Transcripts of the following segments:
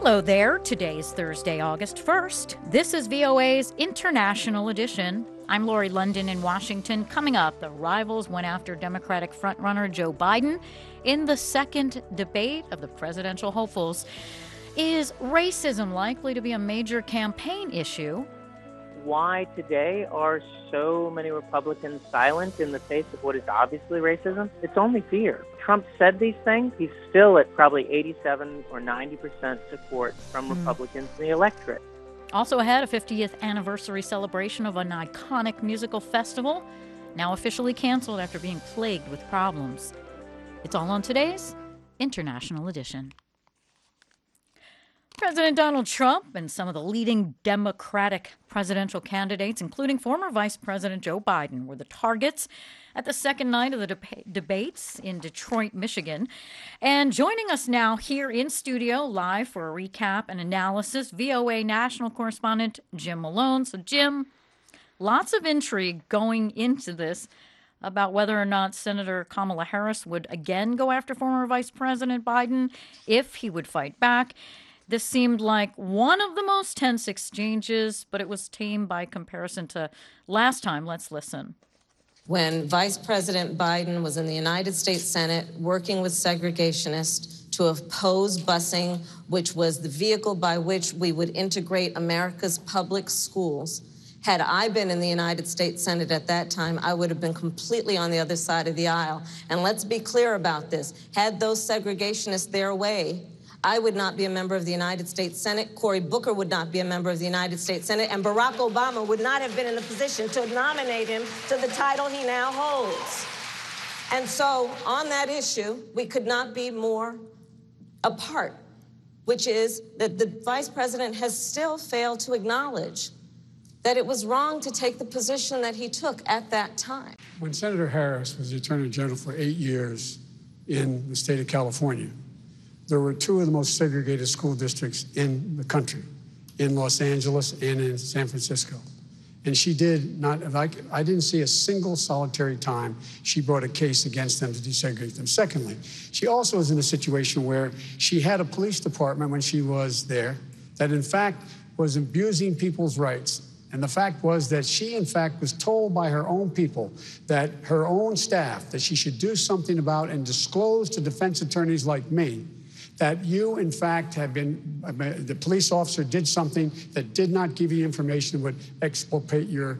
Hello there. Today is Thursday, August 1st. This is VOA's International Edition. I'm Lori London in Washington. Coming up, the rivals went after Democratic frontrunner Joe Biden in the second debate of the presidential hopefuls. Is racism likely to be a major campaign issue? Why today are so many Republicans silent in the face of what is obviously racism? It's only fear. Trump said these things. He's still at probably 87 or 90% support from Republicans in the electorate. Also ahead, a 50th anniversary celebration of an iconic musical festival, now officially canceled after being plagued with problems. It's all on today's International Edition. President Donald Trump and some of the leading Democratic presidential candidates, including former Vice President Joe Biden, were the targets at the second night of the debates in Detroit, Michigan. And joining us now here in studio, live for a recap and analysis, VOA national correspondent Jim Malone. So, Jim, lots of intrigue going into this about whether or not Senator Kamala Harris would again go after former Vice President Biden, if he would fight back. This seemed like one of the most tense exchanges, but it was tame by comparison to last time. Let's listen. When Vice President Biden was in the United States Senate working with segregationists to oppose busing, which was the vehicle by which we would integrate America's public schools, had I been in the United States Senate at that time, I would have been completely on the other side of the aisle. And let's be clear about this. Had those segregationists their way, I would not be a member of the United States Senate, Cory Booker would not be a member of the United States Senate, and Barack Obama would not have been in a position to nominate him to the title he now holds. And so on that issue, we could not be more apart, which is that the vice president has still failed to acknowledge that it was wrong to take the position that he took at that time. When Senator Harris was the Attorney General for 8 years in the state of California, there were two of the most segregated school districts in the country, in Los Angeles and in San Francisco. And she did not, I didn't see a single solitary time she brought a case against them to desegregate them. Secondly, she also was in a situation where she had a police department when she was there that in fact was abusing people's rights. And the fact was that she, in fact, was told by her own people, that her own staff, that she should do something about and disclose to defense attorneys like me that you, in fact, have been, the police officer did something that did not give you information that would exculpate your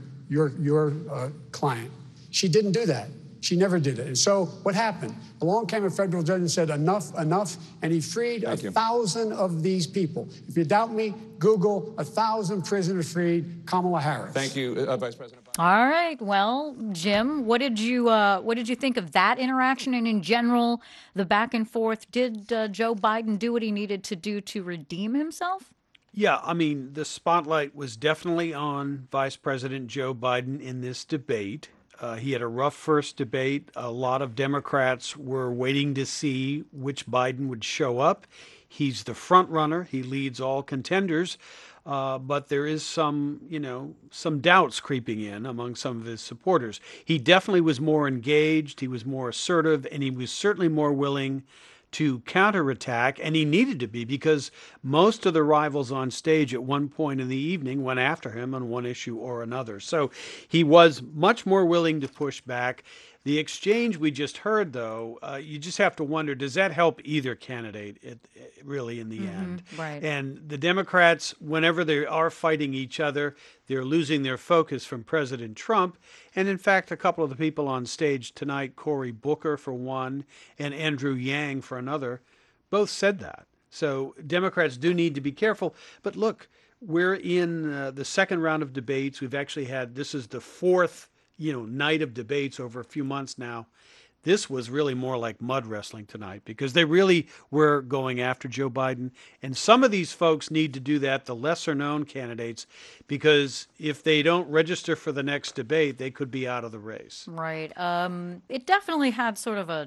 client. She didn't do that. She never did it. And so what happened? Along came a federal judge and said, enough, and he freed 1,000 of these people. If you doubt me, Google 1,000 prisoners freed, Kamala Harris. Thank you, Vice President Biden. All right. Well, Jim, what did you think of that interaction and in general, the back and forth? Did Joe Biden do what he needed to do to redeem himself? Yeah, I mean, the spotlight was definitely on Vice President Joe Biden in this debate. He had a rough first debate. A lot of Democrats were waiting to see which Biden would show up. He's the front runner. He leads all contenders. But there is some doubts creeping in among some of his supporters. He definitely was more engaged. He was more assertive, and he was certainly more willing to counterattack, and he needed to be because most of the rivals on stage at one point in the evening went after him on one issue or another. So he was much more willing to push back. The exchange we just heard, though, you just have to wonder, does that help either candidate really in the end? Right. And the Democrats, whenever they are fighting each other, they're losing their focus from President Trump. And in fact, a couple of the people on stage tonight, Cory Booker for one and Andrew Yang for another, both said that. So Democrats do need to be careful. But look, we're in the second round of debates. We've actually had, this is the fourth night of debates over a few months now. This was really more like mud wrestling tonight because they really were going after Joe Biden. And some of these folks need to do that, the lesser known candidates, because if they don't register for the next debate, they could be out of the race. Right. It definitely had sort of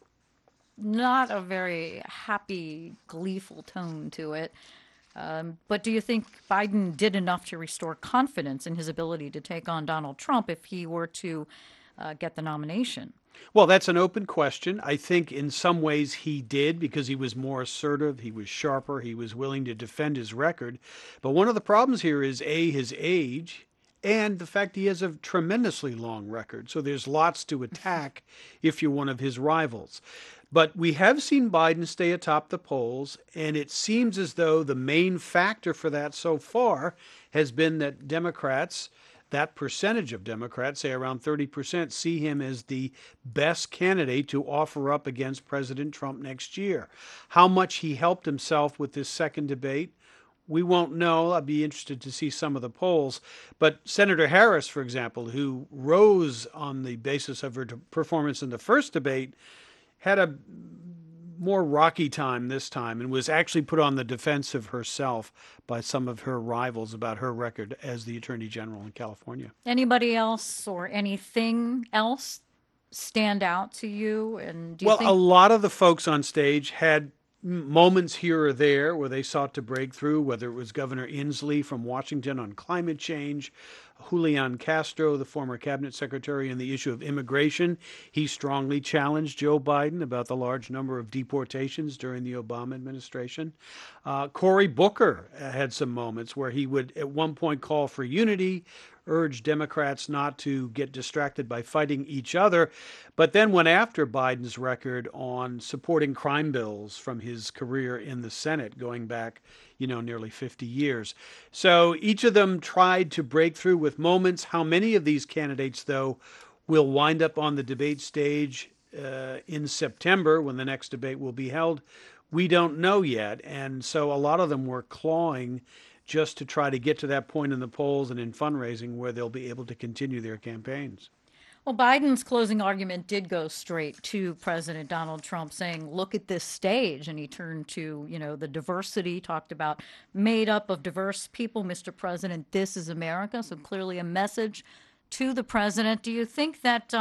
not a very happy, gleeful tone to it. But do you think Biden did enough to restore confidence in his ability to take on Donald Trump if he were to get the nomination? Well, that's an open question. I think in some ways he did because he was more assertive, he was sharper, he was willing to defend his record. But one of the problems here is A, his age, and the fact he has a tremendously long record. So there's lots to attack if you're one of his rivals. But we have seen Biden stay atop the polls, and it seems as though the main factor for that so far has been that Democrats, that percentage of Democrats, say around 30%, see him as the best candidate to offer up against President Trump next year. How much he helped himself with this second debate, we won't know. I'd be interested to see some of the polls. But Senator Harris, for example, who rose on the basis of her performance in the first debate, had a more rocky time this time and was actually put on the defensive herself by some of her rivals about her record as the Attorney General in California. Anybody else or anything else stand out to you? And do you Well, think a lot of the folks on stage had moments here or there where they sought to break through, whether it was Governor Inslee from Washington on climate change, Julian Castro, the former cabinet secretary, on the issue of immigration. He strongly challenged Joe Biden about the large number of deportations during the Obama administration. Cory Booker had some moments where he would at one point call for unity, urge Democrats not to get distracted by fighting each other, but then went after Biden's record on supporting crime bills from his career in the Senate going back, nearly 50 years. So each of them tried to break through with moments. How many of these candidates, though, will wind up on the debate stage in September when the next debate will be held? We don't know yet. And so a lot of them were clawing just to try to get to that point in the polls and in fundraising where they'll be able to continue their campaigns. Well, Biden's closing argument did go straight to President Donald Trump, saying, look at this stage. And he turned to, the diversity, talked about made up of diverse people, Mr. President. This is America. So clearly a message to the president. Do you think that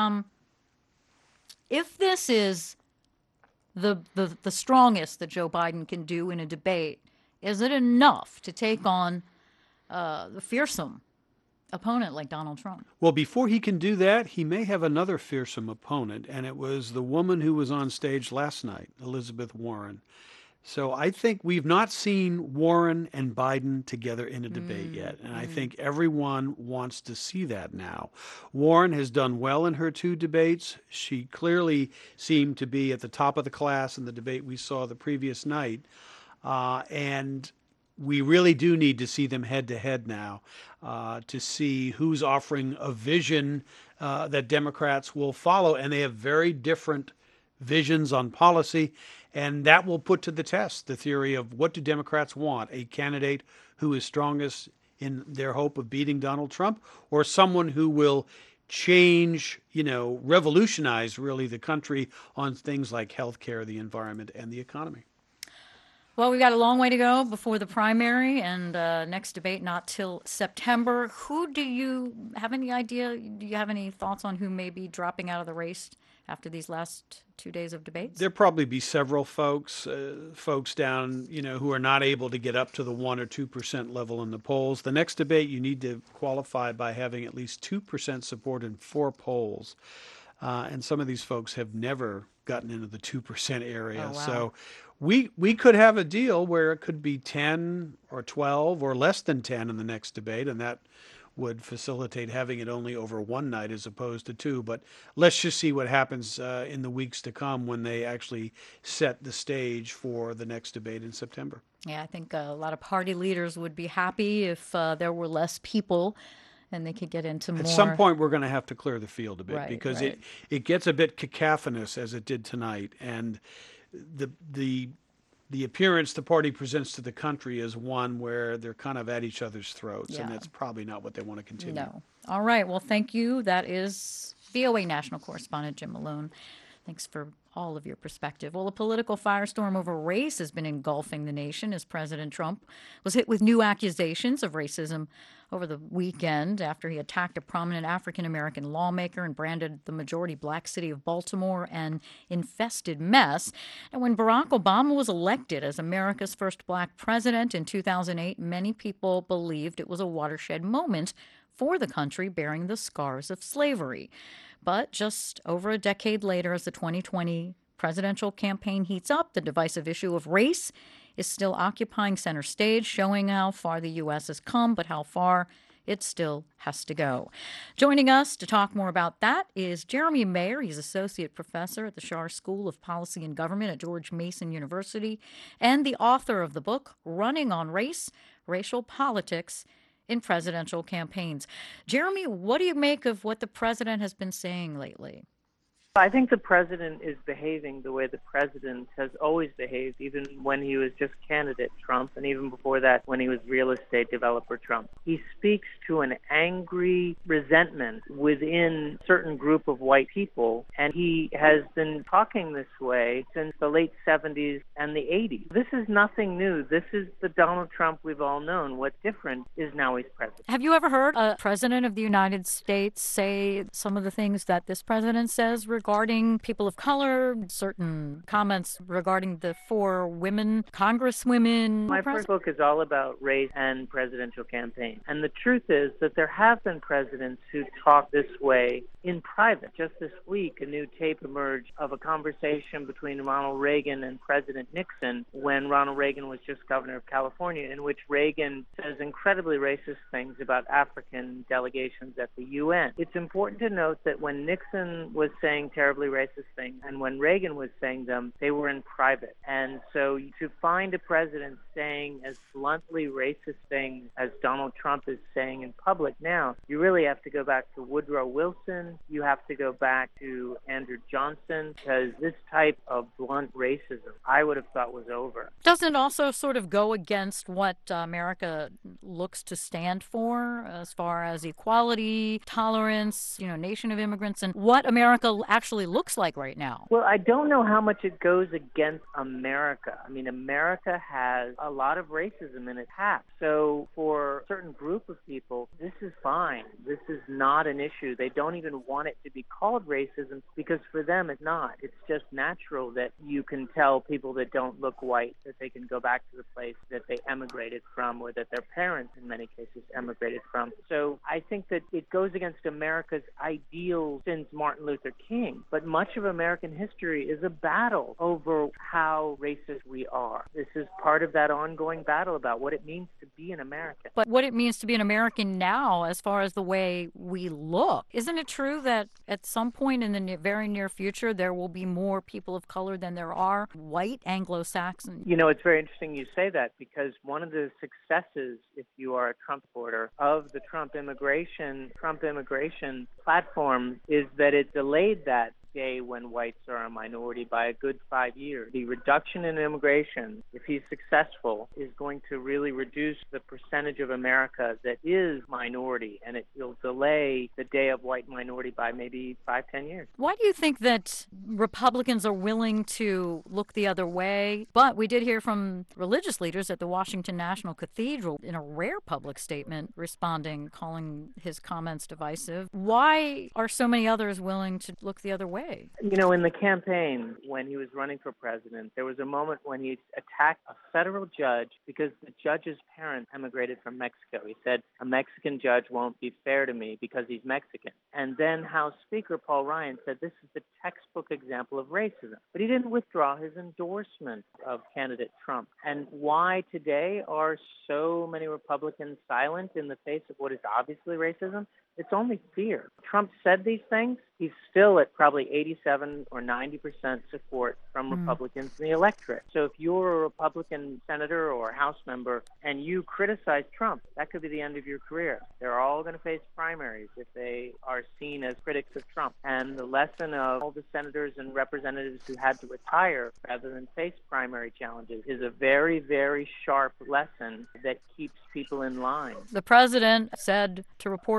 if this is the strongest that Joe Biden can do in a debate, is it enough to take on the fearsome opponent like Donald Trump? Well, before he can do that, he may have another fearsome opponent, and it was the woman who was on stage last night, Elizabeth Warren. So I think we've not seen Warren and Biden together in a debate yet, and I think everyone wants to see that now. Warren has done well in her two debates. She clearly seemed to be at the top of the class in the debate we saw the previous night, and we really do need to see them head to head now to see who's offering a vision that Democrats will follow. And they have very different visions on policy. And that will put to the test the theory of what do Democrats want? A candidate who is strongest in their hope of beating Donald Trump, or someone who will change, revolutionize really the country on things like healthcare, the environment, and the economy. Well, we've got a long way to go before the primary and next debate not till September. Who do you have any idea? Do you have any thoughts on who may be dropping out of the race after these last 2 days of debates? There'll probably be several folks down, who are not able to get up to the 1 or 2% level in the polls. The next debate, you need to qualify by having at least 2% support in 4 polls. And some of these folks have never gotten into the 2% area. Oh, wow. So we could have a deal where it could be 10 or 12 or less than 10 in the next debate, and that would facilitate having it only over one night as opposed to 2. But let's just see what happens in the weeks to come when they actually set the stage for the next debate in September. Yeah, I think a lot of party leaders would be happy if there were less people and they could get into more. At some point, we're going to have to clear the field a bit Right, because right. it gets a bit cacophonous as it did tonight. And the appearance the party presents to the country is one where they're kind of at each other's throats, Yeah. and that's probably not what they want to continue. No. All right. Well, thank you. That is VOA national correspondent Jim Malone. Thanks for all of your perspective. Well, a political firestorm over race has been engulfing the nation as President Trump was hit with new accusations of racism over the weekend after he attacked a prominent African-American lawmaker and branded the majority black city of Baltimore an infested mess. And when Barack Obama was elected as America's first black president in 2008, many people believed it was a watershed moment for the country bearing the scars of slavery. But just over a decade later, as the 2020 presidential campaign heats up, the divisive issue of race is still occupying center stage, showing how far the U.S. has come, but how far it still has to go. Joining us to talk more about that is Jeremy Mayer. He's associate professor at the Schar School of Policy and Government at George Mason University and the author of the book, Running on Race, Racial Politics in Presidential Campaigns. Jeremy, what do you make of what the president has been saying lately? I think the president is behaving the way the president has always behaved, even when he was just candidate Trump, and even before that, when he was real estate developer Trump. He speaks to an angry resentment within a certain group of white people, and he has been talking this way since the late 70s and the 80s. This is nothing new. This is the Donald Trump we've all known. What's different is now he's president. Have you ever heard a president of the United States say some of the things that this president says regarding people of color, certain comments regarding the 4 women congresswomen? My first book is all about race and presidential campaign. And the truth is that there have been presidents who talk this way in private. Just this week, a new tape emerged of a conversation between Ronald Reagan and President Nixon when Ronald Reagan was just governor of California, in which Reagan says incredibly racist things about African delegations at the UN. It's important to note that when Nixon was saying terribly racist things and when Reagan was saying them, they were in private. And so to find a president saying as bluntly racist things as Donald Trump is saying in public now, you really have to go back to Woodrow Wilson. You have to go back to Andrew Johnson, because this type of blunt racism I would have thought was over. Doesn't it also sort of go against what America looks to stand for as far as equality, tolerance, nation of immigrants, and what America actually looks like right now? Well, I don't know how much it goes against America. I mean, America has a lot of racism in its past. So for a certain group of people, this is fine. This is not an issue. They don't even want it to be called racism because for them it's not. It's just natural that you can tell people that don't look white that they can go back to the place that they emigrated from or that their parents in many cases emigrated from. So I think that it goes against America's ideals since Martin Luther King. But much of American history is a battle over how racist we are. This is part of that ongoing battle about what it means to be an American. But what it means to be an American now as far as the way we look. Isn't it true that at some point in the very near future there will be more people of color than there are white Anglo-Saxon? It's very interesting you say that because one of the successes, if you are a Trump supporter, of the Trump immigration platform is that it delayed that day when whites are a minority by a good 5 years. The reduction in immigration, if he's successful, is going to really reduce the percentage of America that is minority, and it will delay the day of white minority by maybe 5-10 years. Why do you think that Republicans are willing to look the other way? But we did hear from religious leaders at the Washington National Cathedral in a rare public statement responding, calling his comments divisive. Why are so many others willing to look the other way? In the campaign, when he was running for president, there was a moment when he attacked a federal judge because the judge's parents emigrated from Mexico. He said, a Mexican judge won't be fair to me because he's Mexican. And then House Speaker Paul Ryan said this is the textbook example of racism. But he didn't withdraw his endorsement of candidate Trump. And why today are so many Republicans silent in the face of what is obviously racism? It's only fear. Trump said these things. He's still at probably 87 or 90% support from Republicans in the electorate. So if you're a Republican senator or House member and you criticize Trump, that could be the end of your career. They're all going to face primaries if they are seen as critics of Trump. And the lesson of all the senators and representatives who had to retire rather than face primary challenges is a very, very sharp lesson that keeps people in line. The president said to reporters that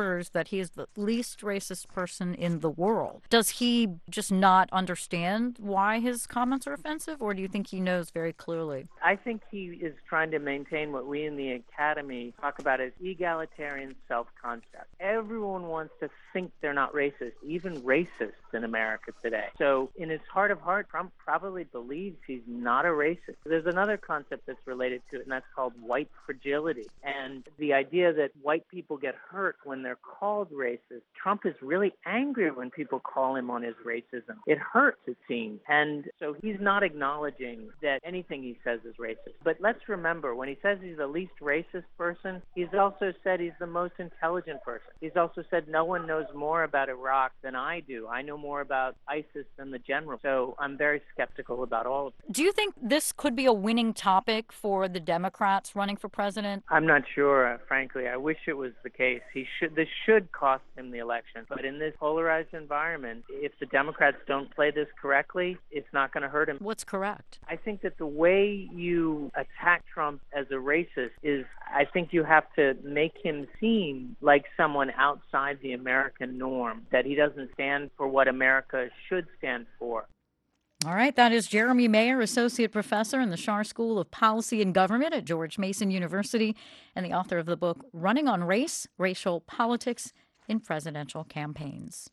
that he is the least racist person in the world. Does he just not understand why his comments are offensive, or do you think he knows very clearly? I think he is trying to maintain what we in the academy talk about as egalitarian self-concept. Everyone wants to think they're not racist, even racists in America today. So in his heart of heart, Trump probably believes he's not a racist. There's another concept that's related to it, and that's called white fragility. And the idea that white people get hurt when they're called racist. Trump is really angry when people call him on his racism. It hurts, it seems. And so he's not acknowledging that anything he says is racist. But let's remember, when he says he's the least racist person, he's also said he's the most intelligent person. He's also said no one knows more about Iraq than I do. I know more about ISIS than the general. So I'm very skeptical about all of it. Do you think this could be a winning topic for the Democrats running for president? I'm not sure, frankly. I wish it was the case. This should cost him the election. But in this polarized environment, if the Democrats don't play this correctly, it's not going to hurt him. What's correct? I think that the way you attack Trump as a racist is, I think you have to make him seem like someone outside the American norm, that he doesn't stand for what America should stand for. All right, that is Jeremy Mayer, Associate Professor in the Schar School of Policy and Government at George Mason University, and the author of the book, Running on Race, Racial Politics in Presidential Campaigns.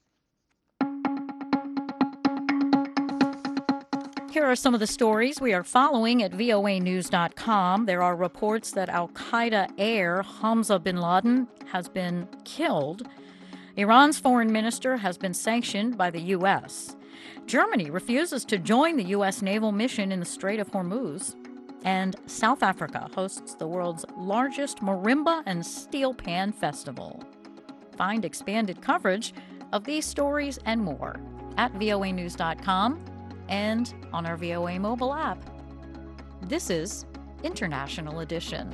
Here are some of the stories we are following at voanews.com. There are reports that al-Qaeda heir Hamza bin Laden has been killed. Iran's foreign minister has been sanctioned by the U.S. Germany refuses to join the U.S. naval mission in the Strait of Hormuz. And South Africa hosts the world's largest marimba and steel pan festival. Find expanded coverage of these stories and more at voanews.com and on our VOA mobile app. This is International Edition.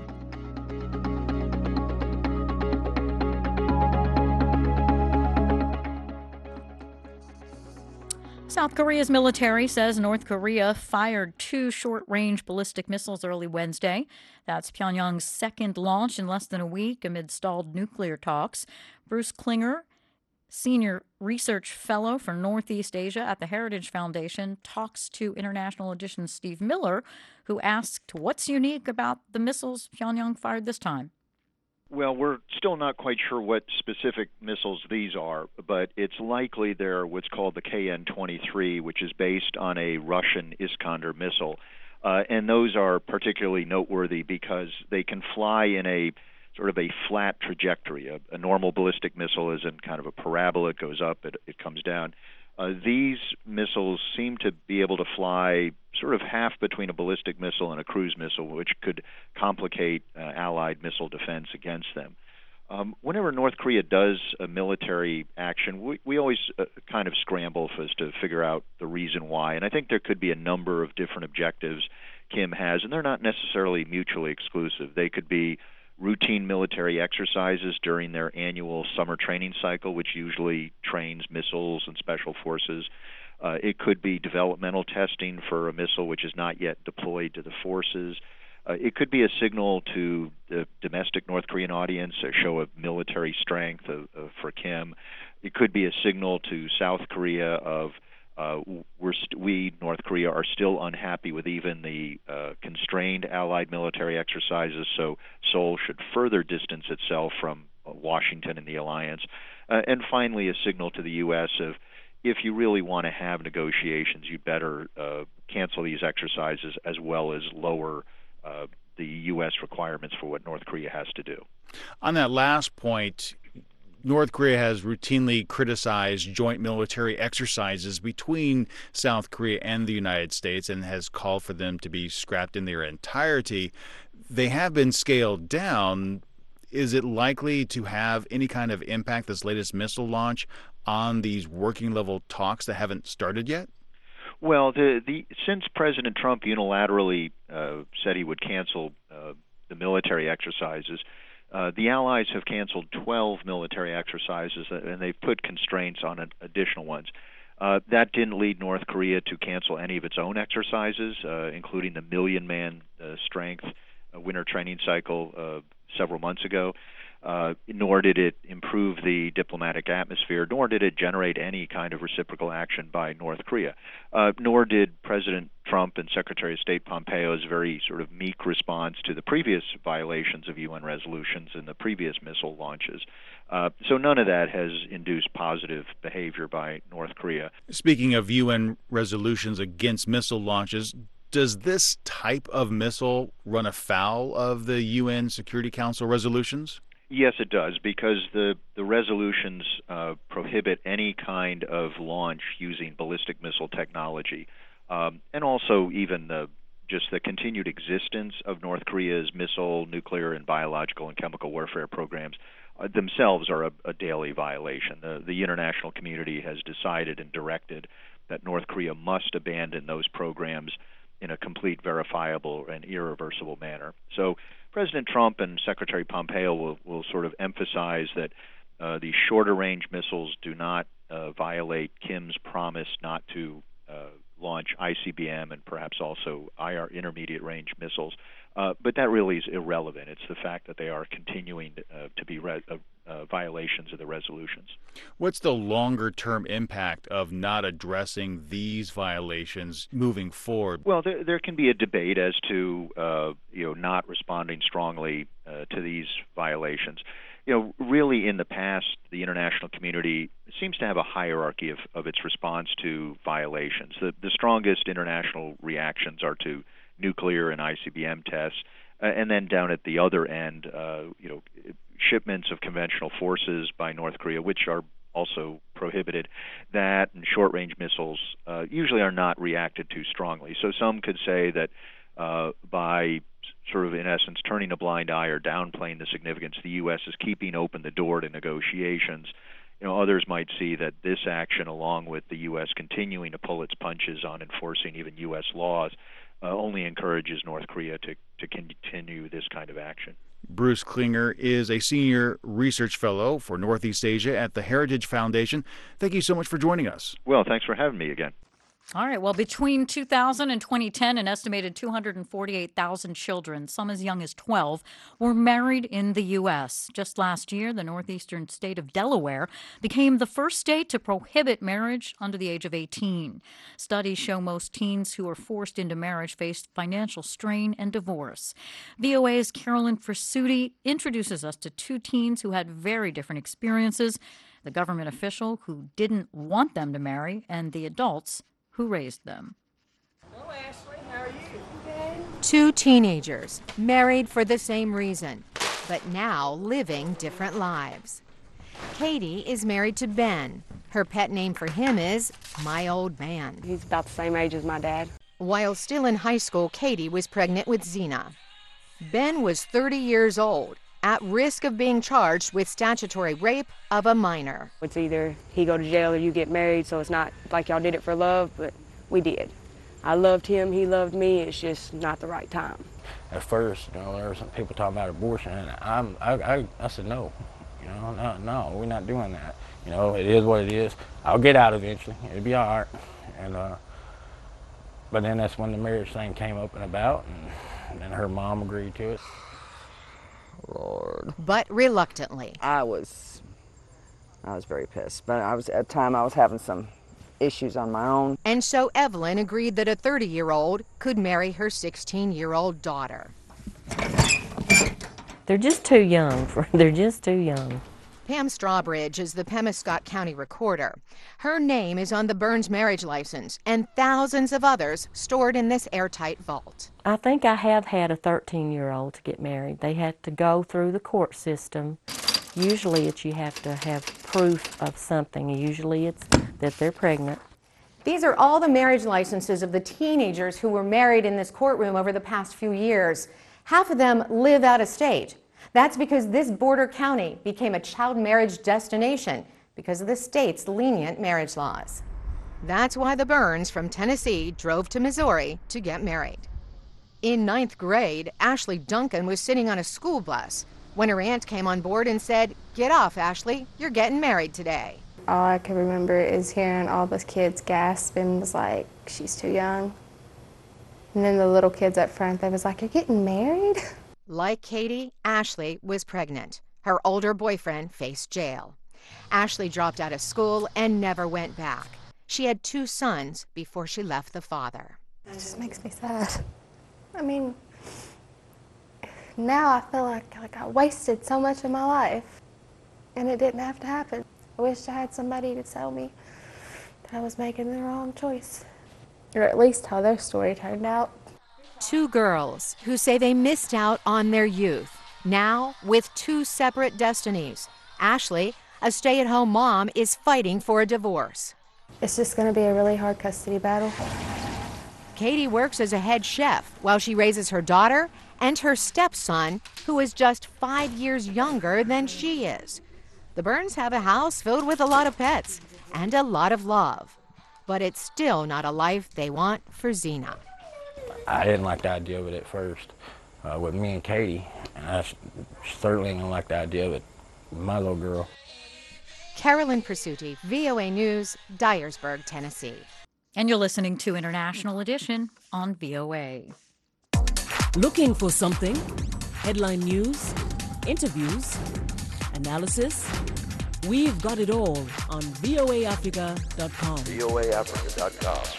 South Korea's military says North Korea fired 2 short-range ballistic missiles early Wednesday. That's Pyongyang's second launch in less than a week amid stalled nuclear talks. Bruce Klinger, Senior Research Fellow for Northeast Asia at the Heritage Foundation, talks to International Edition's Steve Miller, who asked what's unique about the missiles Pyongyang fired this time. Well, we're still not quite sure what specific missiles these are, but it's likely they're what's called the KN-23, which is based on a Russian Iskander missile. And those are particularly noteworthy because they can fly in a sort of a flat trajectory. A normal ballistic missile is in kind of a parabola. It goes up, it comes down. These missiles seem to be able to fly sort of half between a ballistic missile and a cruise missile, which could complicate Allied missile defense against them. Whenever North Korea does a military action, we always kind of scramble as to figure out the reason why. And I think there could be a number of different objectives Kim has, and they're not necessarily mutually exclusive. They could be routine military exercises during their annual summer training cycle, which usually trains missiles and special forces. It could be developmental testing for a missile which is not yet deployed to the forces. It could be a signal to the domestic North Korean audience, a show of military strength for Kim. It could be a signal to South Korea of we, North Korea, are still unhappy with even the constrained Allied military exercises, so Seoul should further distance itself from Washington and the alliance. And finally, a signal to the U.S. of, if you really want to have negotiations, you'd better cancel these exercises as well as lower the U.S. requirements for what North Korea has to do. On that last point, North Korea has routinely criticized joint military exercises between South Korea and the United States and has called for them to be scrapped in their entirety. They have been scaled down. Is it likely to have any kind of impact, this latest missile launch, on these working-level talks that haven't started yet? Well, since President Trump unilaterally said he would cancel the military exercises, the Allies have canceled 12 military exercises, and they've put constraints on additional ones. That didn't lead North Korea to cancel any of its own exercises, including the million-man strength winter training cycle several months ago. nor did it improve the diplomatic atmosphere, nor did it generate any kind of reciprocal action by North Korea. Nor did President Trump and Secretary of State Pompeo's very sort of meek response to the previous violations of UN resolutions and the previous missile launches. So none of that has induced positive behavior by North Korea. Speaking of UN resolutions against missile launches, does this type of missile run afoul of the UN Security Council resolutions? Yes, it does, because the resolutions prohibit any kind of launch using ballistic missile technology, and also even the continued existence of North Korea's missile, nuclear, and biological and chemical warfare programs themselves are a daily violation. The international community has decided and directed that North Korea must abandon those programs in a complete, verifiable, and irreversible manner. So President Trump and Secretary Pompeo will sort of emphasize that these shorter-range missiles do not violate Kim's promise not to launch ICBM and perhaps also IR intermediate-range missiles. But that really is irrelevant. It's the fact that they are continuing to be violations of the resolutions. What's the longer-term impact of not addressing these violations moving forward? Well, there can be a debate as to not responding strongly to these violations. Really in the past, the international community seems to have a hierarchy of its response to violations. The strongest international reactions are to nuclear and ICBM tests, and then down at the other end, shipments of conventional forces by North Korea, which are also prohibited. That and short-range missiles usually are not reacted to strongly. So some could say that by sort of, in essence, turning a blind eye or downplaying the significance, the U.S. is keeping open the door to negotiations. Others might see that this action, along with the U.S. continuing to pull its punches on enforcing even U.S. laws, only encourages North Korea to continue this kind of action. Bruce Klinger is a senior research fellow for Northeast Asia at the Heritage Foundation. Thank you so much for joining us. Well, thanks for having me again. All right. Well, between 2000 and 2010, an estimated 248,000 children, some as young as 12, were married in the U.S. Just last year, the northeastern state of Delaware became the first state to prohibit marriage under the age of 18. Studies show most teens who are forced into marriage face financial strain and divorce. VOA's Carolyn Frasuti introduces us to two teens who had very different experiences, the government official who didn't want them to marry, and the adults who raised them. Hello, Ashley. How are you? Good. Two teenagers, married for the same reason, but now living different lives. Katie is married to Ben. Her pet name for him is My Old Man. He's about the same age as my dad. While still in high school, Katie was pregnant with Zena. Ben was 30 years old, at risk of being charged with statutory rape of a minor. It's either he go to jail or you get married, so it's not like y'all did it for love, but we did. I loved him, he loved me, it's just not the right time. At first, there were some people talking about abortion, and I said no. No, we're not doing that. It is what it is. I'll get out eventually, it'll be all right. And but then that's when the marriage thing came up and about, and then her mom agreed to it. Lord. But reluctantly. I was very pissed, but at the time I was having some issues on my own. And so Evelyn agreed that a 30-year-old could marry her 16-year-old daughter. They're just too young. They're just too young. Pam Strawbridge is the Pemiscot County recorder. Her name is on the Burns marriage license and thousands of others stored in this airtight vault. I think I have had a 13-year-old to get married. They had to go through the court system. Usually you have to have proof of something. Usually it's that they're pregnant. These are all the marriage licenses of the teenagers who were married in this courtroom over the past few years. Half of them live out of state. That's because this border county became a child marriage destination because of the state's lenient marriage laws. That's why the Burns from Tennessee drove to Missouri to get married. In 9th grade, Ashley Duncan was sitting on a school bus when her aunt came on board and said, "Get off, Ashley, you're getting married today." All I can remember is hearing all the kids gasp and was like, "She's too young." And then the little kids up front, they was like, "You're getting married?" Like Katie, Ashley was pregnant. Her older boyfriend faced jail. Ashley dropped out of school and never went back. She had 2 sons before she left the father. It just makes me sad. I mean, now I feel like I wasted so much of my life, and it didn't have to happen. I wish I had somebody to tell me that I was making the wrong choice, or at least how their story turned out. 2 girls who say they missed out on their youth, now with 2 separate destinies. Ashley, a stay-at-home mom, is fighting for a divorce. It's just going to be a really hard custody battle. Katie works as a head chef while she raises her daughter and her stepson, who is just 5 years younger than she is. The Burns have a house filled with a lot of pets and a lot of love. But it's still not a life they want for Zena. I didn't like the idea of it at first with me and Katie. And I certainly didn't like the idea of it with my little girl. Carolyn Presutti, VOA News, Dyersburg, Tennessee. And you're listening to International Edition on VOA. Looking for something? Headline news, interviews, analysis? We've got it all on voaafrica.com. voaafrica.com.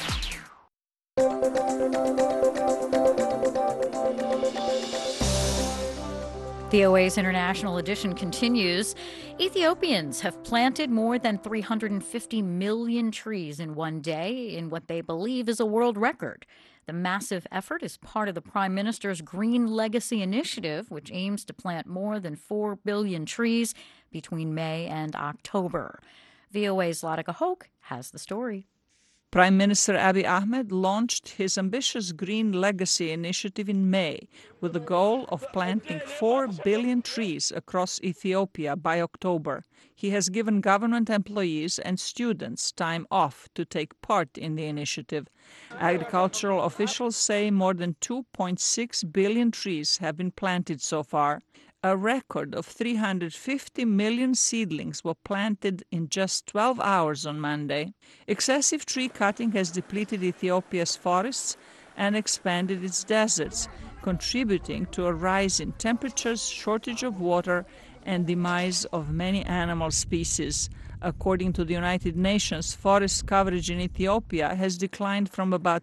VOA's International Edition continues. Ethiopians have planted more than 350 million trees in one day in what they believe is a world record. The massive effort is part of the Prime Minister's Green Legacy Initiative, which aims to plant more than 4 billion trees between May and October. VOA's Latika Hoke has the story. Prime Minister Abiy Ahmed launched his ambitious Green Legacy Initiative in May with the goal of planting 4 billion trees across Ethiopia by October. He has given government employees and students time off to take part in the initiative. Agricultural officials say more than 2.6 billion trees have been planted so far. A record of 350 million seedlings were planted in just 12 hours on Monday. Excessive tree cutting has depleted Ethiopia's forests and expanded its deserts, contributing to a rise in temperatures, shortage of water, and demise of many animal species. According to the United Nations, forest coverage in Ethiopia has declined from about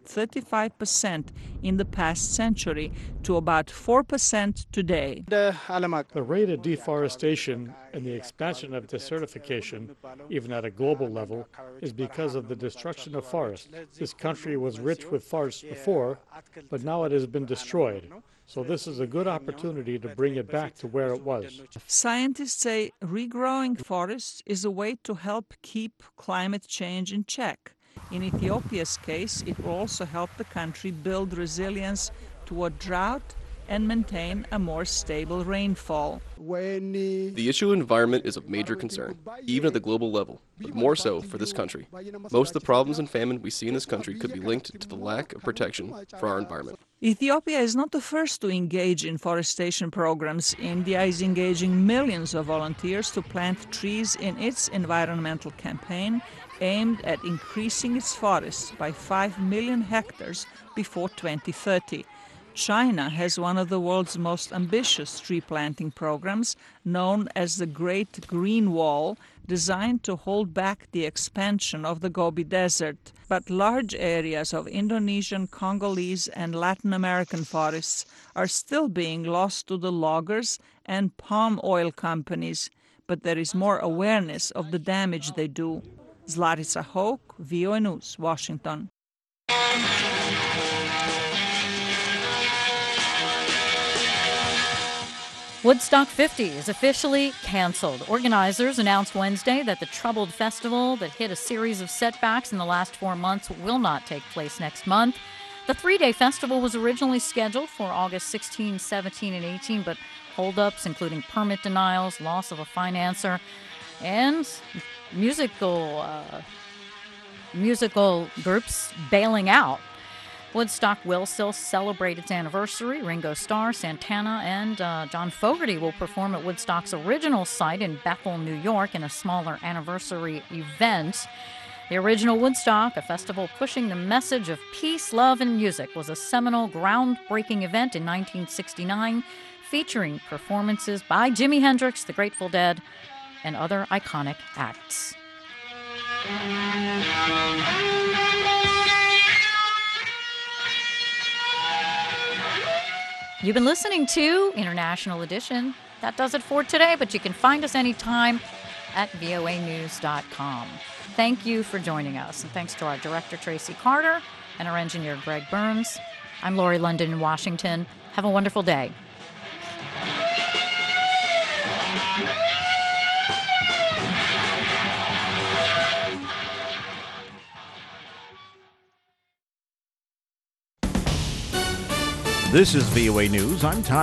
35% in the past century to about 4% today. The rate of deforestation and the expansion of desertification, even at a global level, is because of the destruction of forests. This country was rich with forests before, but now it has been destroyed. So this is a good opportunity to bring it back to where it was. Scientists say regrowing forests is a way to help keep climate change in check. In Ethiopia's case, it will also help the country build resilience toward drought and maintain a more stable rainfall. The issue of environment is of major concern, even at the global level, but more so for this country. Most of the problems and famine we see in this country could be linked to the lack of protection for our environment. Ethiopia is not the first to engage in forestation programs. India is engaging millions of volunteers to plant trees in its environmental campaign aimed at increasing its forests by 5 million hectares before 2030. China has one of the world's most ambitious tree planting programs, known as the Great Green Wall, designed to hold back the expansion of the Gobi Desert. But large areas of Indonesian, Congolese, and Latin American forests are still being lost to the loggers and palm oil companies. But there is more awareness of the damage they do. Zlatica Hoke, VOA News, Washington. Woodstock 50 is officially canceled. Organizers announced Wednesday that the troubled festival that hit a series of setbacks in the last 4 months will not take place next month. The 3-day festival was originally scheduled for August 16, 17, and 18, but holdups, including permit denials, loss of a financer, and musical groups bailing out. Woodstock will still celebrate its anniversary. Ringo Starr, Santana, and John Fogerty will perform at Woodstock's original site in Bethel, New York, in a smaller anniversary event. The original Woodstock, a festival pushing the message of peace, love, and music, was a seminal, groundbreaking event in 1969, featuring performances by Jimi Hendrix, the Grateful Dead, and other iconic acts. You've been listening to International Edition. That does it for today, but you can find us anytime at voanews.com. Thank you for joining us, and thanks to our director, Tracy Carter, and our engineer, Greg Burns. I'm Lori London in Washington. Have a wonderful day. This is VOA News. I'm Todd.